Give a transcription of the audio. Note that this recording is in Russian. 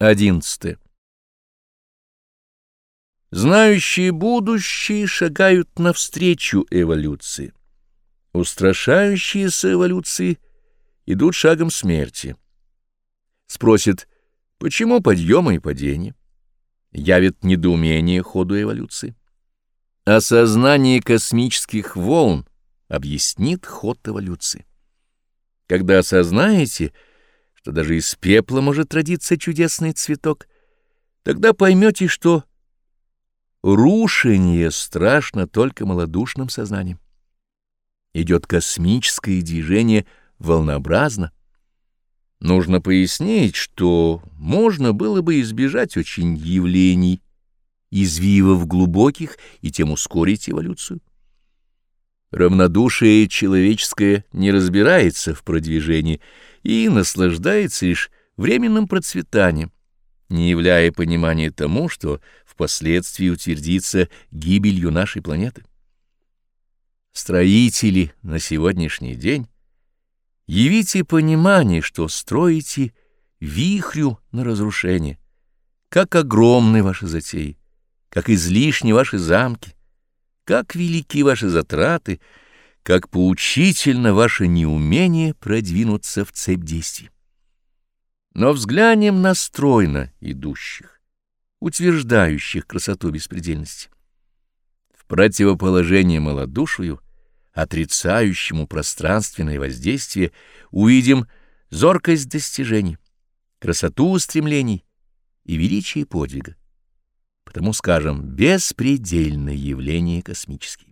11. Знающие будущее шагают навстречу эволюции. Устрашающиеся эволюции идут шагом смерти. Спросит, почему подъемы и падения? Явит недоумение ходу эволюции. Осознание космических волн объяснит ход эволюции. Когда осознаете, что даже из пепла может родиться чудесный цветок, тогда поймете, что рушение страшно только малодушным сознанием. Идет космическое движение волнообразно. Нужно пояснить, что можно было бы избежать очень явлений, извивов глубоких, и тем ускорить эволюцию. Равнодушие человеческое не разбирается в продвижении и наслаждается лишь временным процветанием, не являя понимания тому, что впоследствии утвердится гибелью нашей планеты. Строители на сегодняшний день, явите понимание, что строите вихрю на разрушение, как огромны ваши затеи, как излишни ваши замки, как велики ваши затраты, как поучительно ваше неумение продвинуться в цепь действий. Но взглянем на стройно идущих, утверждающих красоту беспредельности. В противоположение малодушию, отрицающему пространственное воздействие, увидим зоркость достижений, красоту устремлений и величие подвига. Потому скажем, беспредельное явление космические.